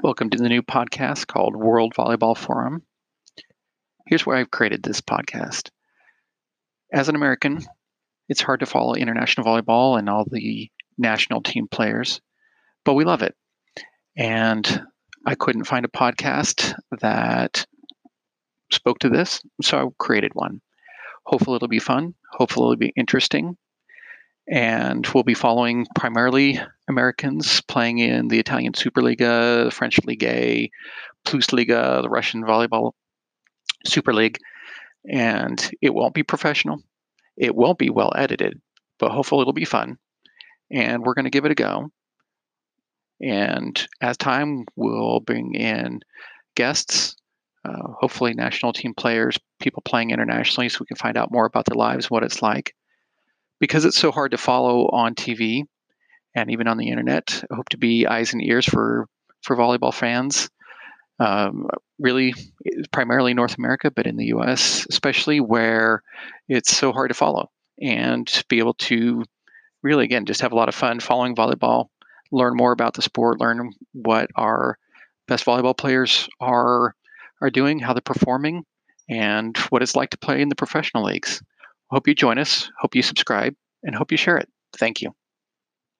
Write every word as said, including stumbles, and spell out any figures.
Welcome to the new podcast called World Volleyball Forum. Here's why I've created this podcast. As an American, it's hard to follow international volleyball and all the national team players, but we love it. And I couldn't find a podcast that spoke to this, so I created one. Hopefully it'll be fun. Hopefully it'll be interesting. And we'll be following primarily Americans playing in the Italian Superliga, the French Ligue A, Plus Liga, the Russian Volleyball Super League. And it won't be professional. It won't be well edited, but hopefully it'll be fun. And we're going to give it a go. And as time, we'll bring in guests, uh, hopefully national team players, people playing internationally, so we can find out more about their lives, what it's like. Because it's so hard to follow on T V and even on the internet, I hope to be eyes and ears for, for volleyball fans. Um, really, primarily North America, but in the U S especially, where it's so hard to follow, and be able to really, again, just have a lot of fun following volleyball, learn more about the sport, learn what our best volleyball players are are doing, how they're performing, and what it's like to play in the professional leagues. Hope you join us, hope you subscribe, and hope you share it. Thank you.